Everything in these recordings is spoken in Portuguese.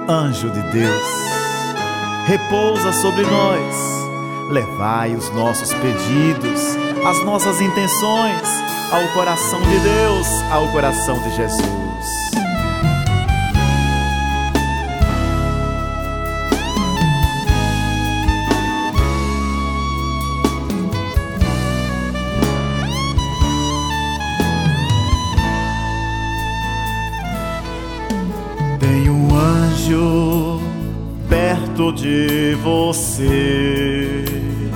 Anjo de Deus, repousa sobre nós, levai os nossos pedidos, as nossas intenções ao coração de Deus, ao coração de Jesus. Tem um anjo perto de você,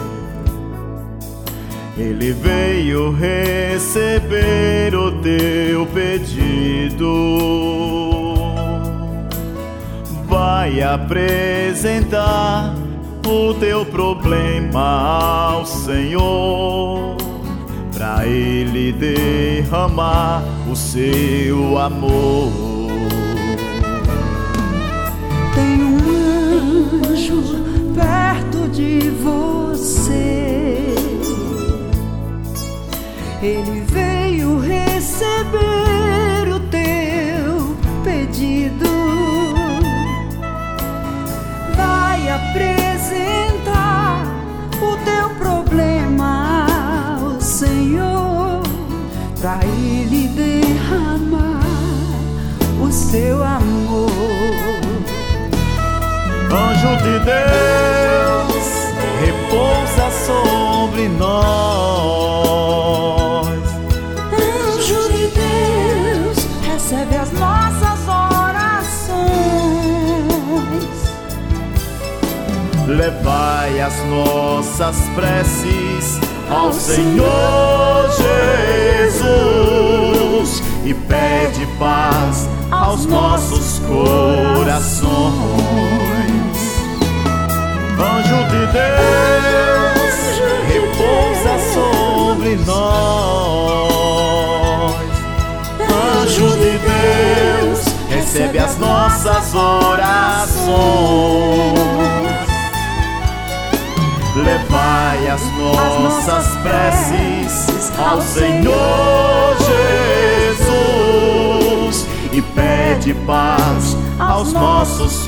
ele veio receber o teu pedido, vai apresentar o teu problema ao Senhor, pra Ele derramar o seu amor. Tem um anjo perto de você, ele veio receber o teu pedido, vai apresentar o teu problema ao Senhor, pra Ele derramar o seu amor. Anjo de Deus, repousa sobre nós. Anjo de Deus, recebe as nossas orações. Levai as nossas preces ao Senhor Jesus e pede paz aos nossos corações. Anjo de Deus, repousa sobre nós. Anjo de Deus, recebe as nossas orações. Levai as nossas preces ao Senhor Jesus e pede paz aos nossos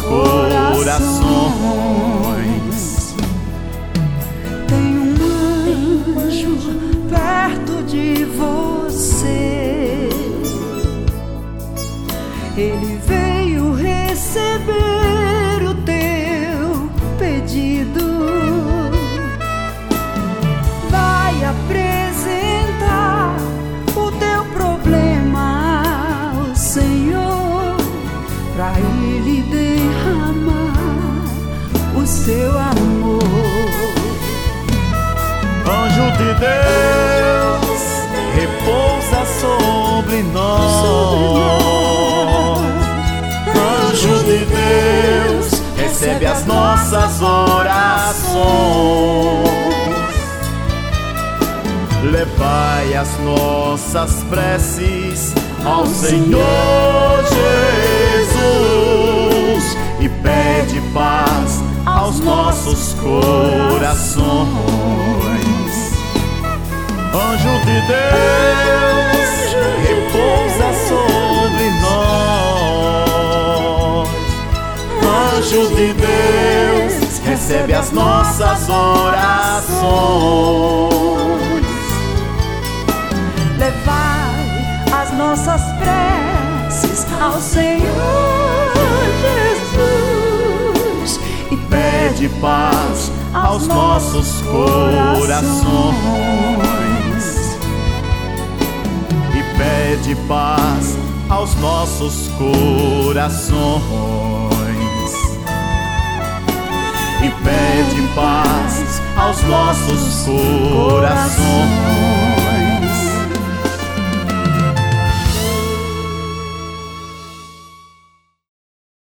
corações. Tem um anjo perto de você, ele veio receber o teu pedido, vai apresentar o teu problema ao Senhor, pra Ele derramar o seu amor. Anjo de Deus, repousa sobre nós. Anjo de Deus, recebe as nossas orações. Levai as nossas preces ao Senhor Jesus e pede paz aos nossos corações. Anjo de Deus, repousa sobre nós. Anjo de Deus, recebe as nossas orações. Levai as nossas preces ao Senhor Jesus e pede paz aos nossos corações. E pede paz aos nossos corações. E pede paz aos nossos corações.